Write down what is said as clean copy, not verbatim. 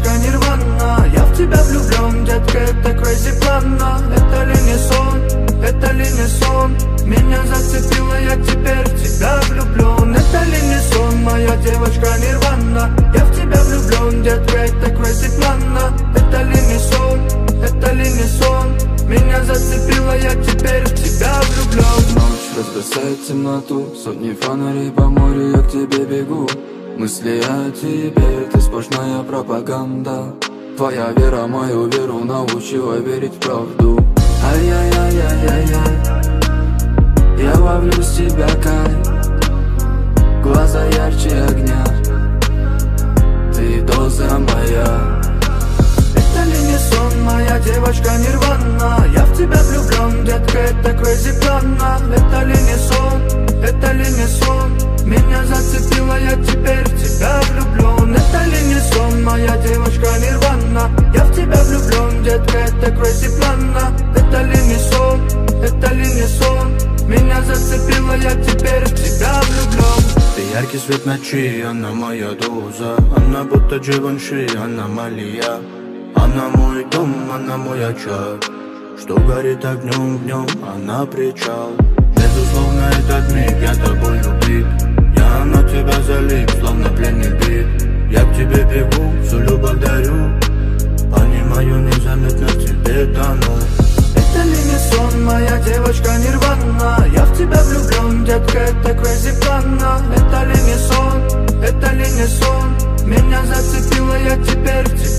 девочка нирвана. Я в тебя влюблен, детка, это crazy плана. Это ли не сон, это ли не сон? Меня зацепило, я теперь в тебя влюблен. Это ли не сон, моя девочка нирвана? Я в тебя влюблен, детка, это crazy плана. Это ли не сон, это ли не сон? Меня зацепило, я теперь в тебя влюблен. Ночь разбросает темноту, сотни фонарей по морю, я к тебе бегу. Мысли о тебе, ты сплошная пропаганда. Твоя вера мою веру научила верить в правду. Ай-яй-яй-яй-яй-яй, я ловлю с тебя кайф. Глаза ярче огня, ты доза моя. Это ли не сон, моя девочка нирвана? Я в тебя влюблен, детка, это crazy плана. Это ли не сон, это ли не сон? Меня зацепило, я теперь в тебя влюблен. Это ли не сон, моя девочка нирвана? Я в тебя влюблен, детка, это crazy плана. Это ли не сон, это ли не сон? Меня зацепило, я теперь в тебя влюблен. Ты яркий свет ночи, она моя доза. Она будто Givenchy, аномалия. Она мой дом, она мой очаг, что горит огнем в нем, она причал. Безусловно, этот миг, я тобой любит. Я на тебя залип, словно пленный бит. Я к тебе бегу, всю любовь дарю. Понимаю, незаметно в тебе тону. Это ли не сон, моя девочка нирвана? Я в тебя влюблен, детка, это crazy плана. Это ли не сон, это ли не сон? Меня зацепило, я теперь в тебя